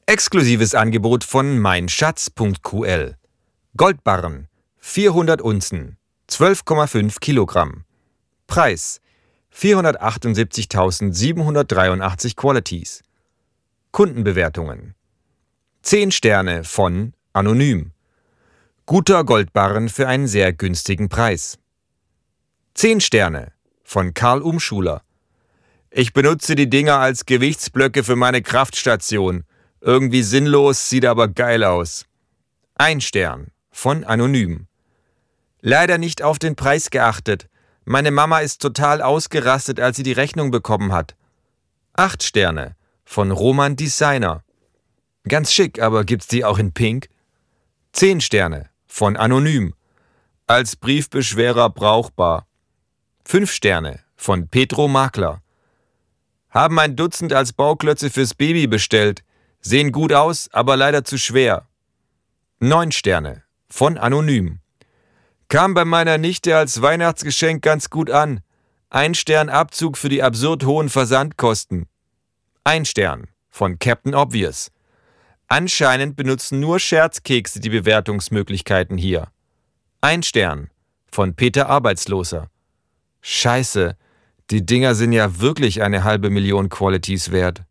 Exklusives Angebot von meinschatz.ql. Goldbarren, 400 Unzen, 12,5 Kilogramm. Preis: 478.783 Qualities. Kundenbewertungen: 10 Sterne von Anonym. Guter Goldbarren für einen sehr günstigen Preis. 10 Sterne von Karl Umschuler. Ich benutze die Dinger als Gewichtsblöcke für meine Kraftstation. Irgendwie sinnlos, sieht aber geil aus. 1 Stern von Anonym. Leider nicht auf den Preis geachtet. Meine Mama ist total ausgerastet, als sie die Rechnung bekommen hat. 8 Sterne von Roman Designer. Ganz schick, aber gibt's die auch in Pink? 10 Sterne von Anonym. Als Briefbeschwerer brauchbar. 5 Sterne von Petro Makler. Haben ein Dutzend als Bauklötze fürs Baby bestellt. Sehen gut aus, aber leider zu schwer. 9 Sterne von Anonym. Kam bei meiner Nichte als Weihnachtsgeschenk ganz gut an. 1 Stern Abzug für die absurd hohen Versandkosten. 1 Stern von Captain Obvious. Anscheinend benutzen nur Scherzkekse die Bewertungsmöglichkeiten hier. 1 Stern von Peter Arbeitsloser. Scheiße, die Dinger sind ja wirklich 500.000 Qualities wert.